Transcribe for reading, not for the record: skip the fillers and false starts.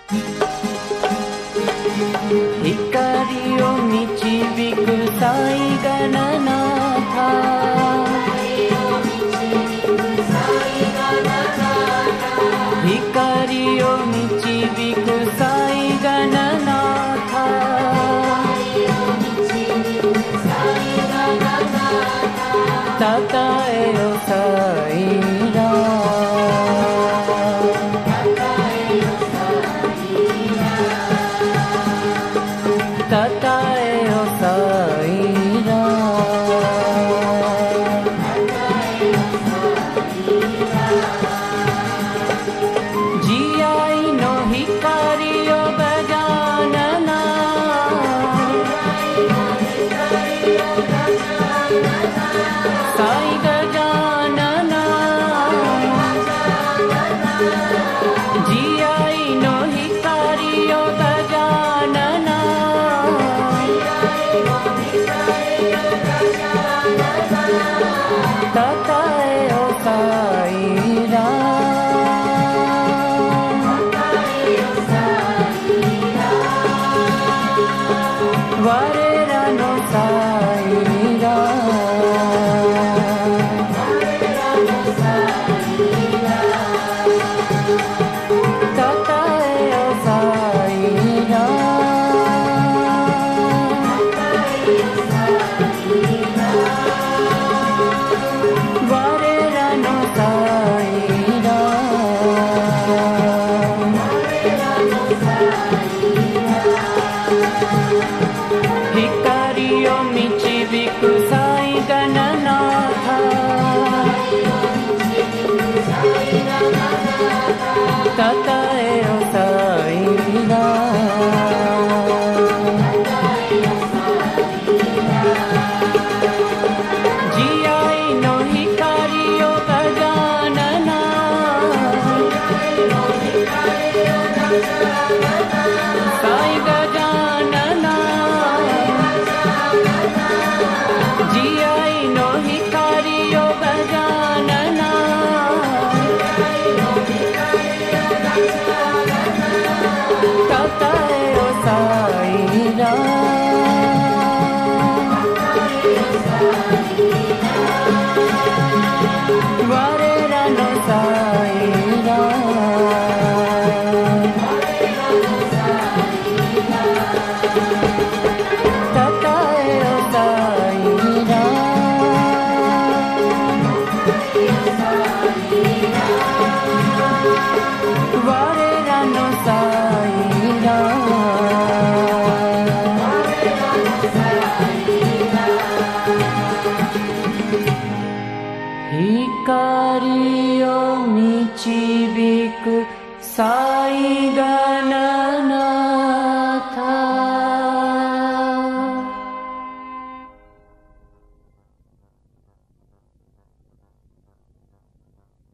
光を導く最がななた、光を導く最がななた、たたえよ最ら、たたえよ最ら、慈愛の光よガジャナナ、サイガジャナナ、慈愛の光よガジャナナ、たたえよ最ら、我らの最ら、たたえよ最ら、我らの最ら、光を導く最がななた、たたえよ最ら、慈愛の光よガジャナナ、サイガジャナナ、慈愛の光よガジャナナ、たたえよ最ら、我らの最ら、たたえよ最ら、我らの最ら、光を導く最がなな